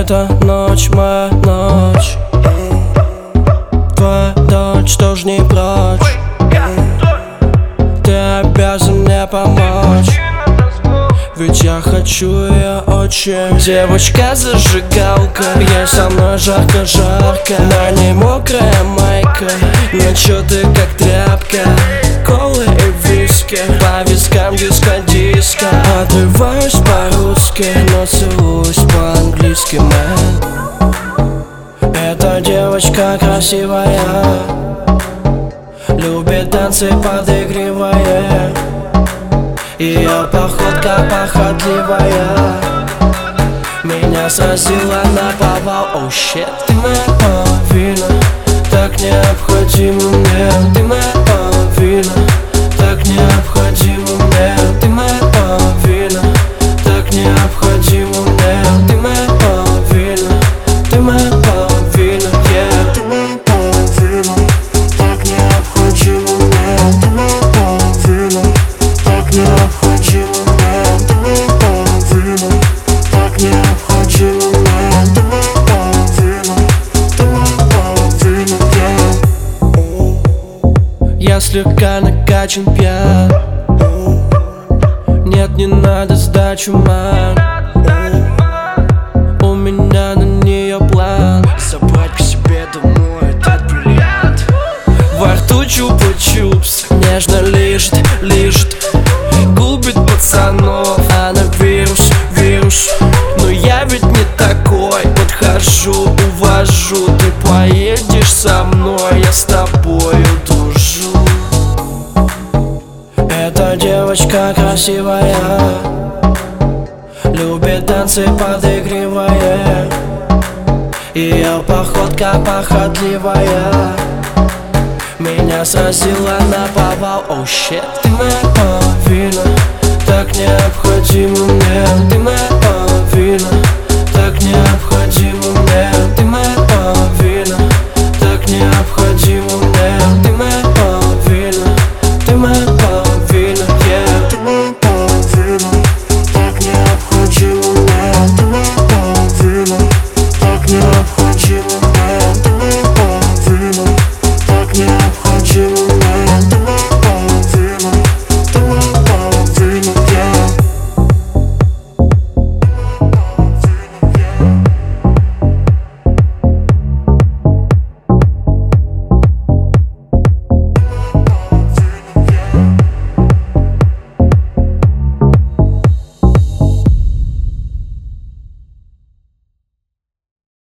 эта ночь моя ночь. Твоя дочь тоже не прочь. Ты обязан мне помочь, ведь я хочу ее очень. Девочка-зажигалка, ей со мной жарко-жарко. На ней мокрая майка, но чё ты как тряпка. Колы и виски, по вискам диско-диско. Отрываюсь по-русски, но целуюсь по-английски, мэн. Эта девочка красивая, любит танцы подыгрывая. Ее походка похотливая меня сразила на повал. Оу, щит. Ты моя половина, так необходима мне. Ты моя половина, так необходима мне. Ты моя половина, так необходима мне. Ты моя половина, ты моя половина, yeah. Ты моя половина, так необходима мне. Ты моя половина, так необходима мне. Ты моя половина, так необходима мне. Ты моя половина, ты моя половина, yeah. Я слегка накачан, пьян. Нет, не надо сдачу, ман. У меня на нее план забрать к себе домой этот бриллиант. Во рту чупа-чупс нежно лижет, лижет. Губит пацанов, она вирус, вирус. Но я ведь не такой, подхожу, увожу. Ты поедешь со мной, я с тобою дружу. Эта девочка красивая, любит танцы подыгрывая. Ее походка похотливая меня сразила на повал. Оу, щит. Ты моя половина, так необходима мне. Ты